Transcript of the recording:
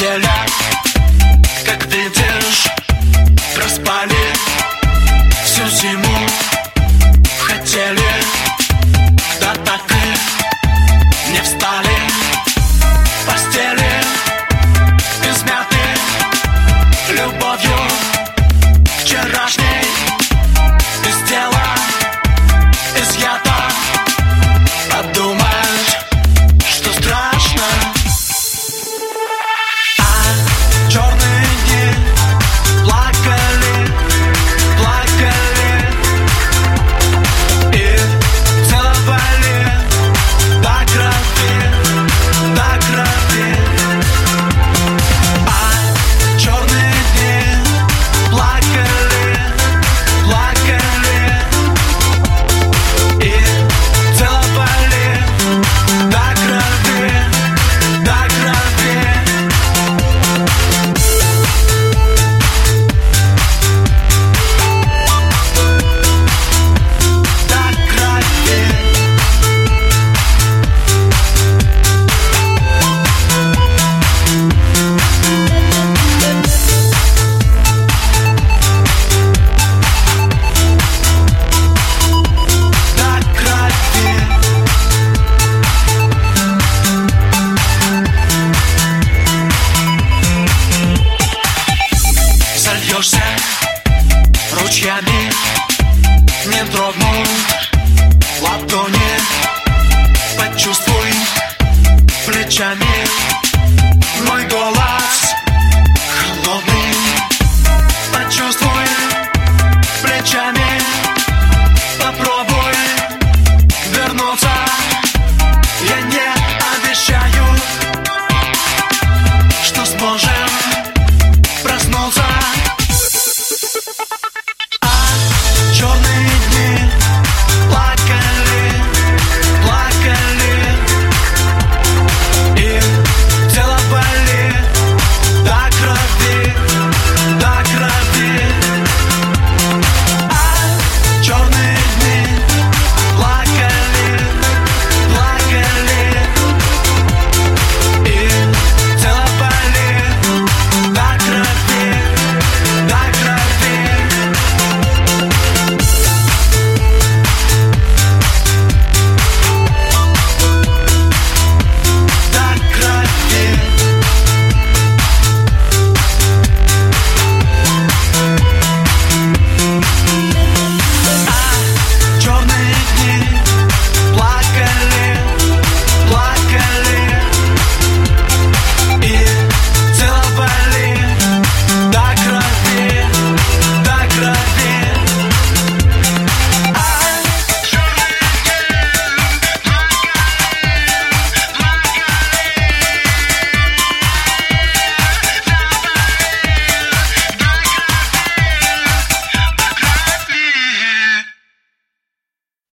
постели, как видишь, проспали всю зиму. Хотели, да так и не встали. Постели измяты любовью вчерашней, из тела изъято. Подумать, что страшно. А черные дни плакали, плакали и целовали до крови, до крови. А черные дни плакали, плакали и целовали до крови, до крови. Зальешься ручьями, не дрогнут ладони. Почувствуй плечами